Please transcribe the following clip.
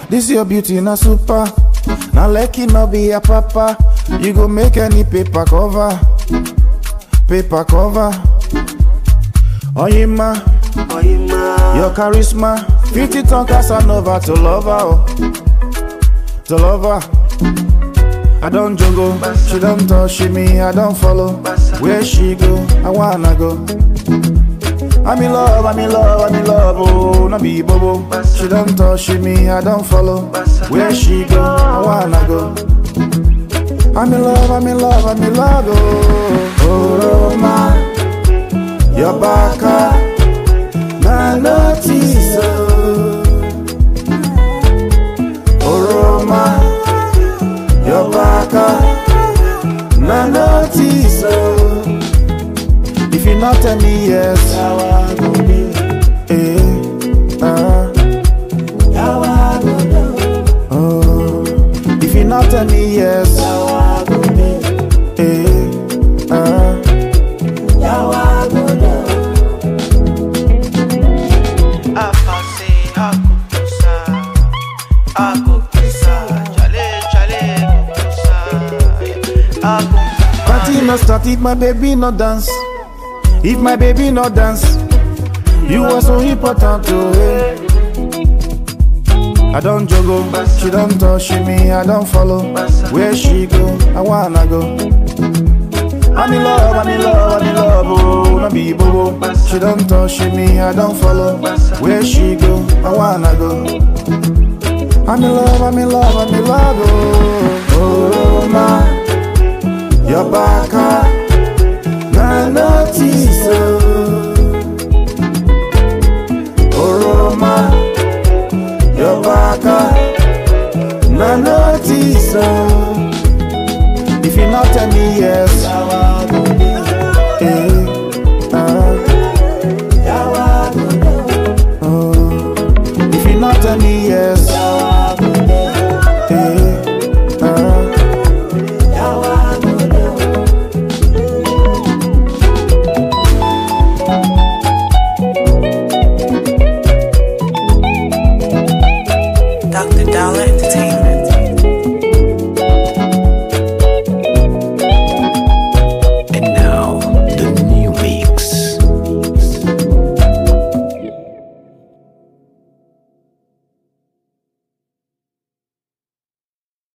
This your beauty na super. Now lucky no be a papa. You go make any paper cover. Paper cover. Oyima, your charisma. 50 ton Casanova to lover, oh. To lover. I don't juggle, she don't touch me, I don't follow. Where she go, I wanna go. I'm in love, I'm in love, I'm in love, oh, no be bobo. She don't touch me, I don't follow. Where she go, I wanna go. I'm in love, I'm in love, I'm in love, oh. Oh, Roma, your back, na notice, oh, Roma, your back, na notice, if you not tell me yes, oh, if you not tell me yes, party no start if my baby no dance. If my baby no dance, you are so important to her. I don't juggle, she don't touch me, I don't follow. Where she go, I wanna go. I'm in love, I'm in love, I'm in love, oh, no be bobo. She don't touch me, I don't follow. Where she go, I wanna go. I'm in love, I'm in love, I'm in love, oh, oh, Roma, your back, na notice, oh, Roma, your back, na notice, if you not tell me yes,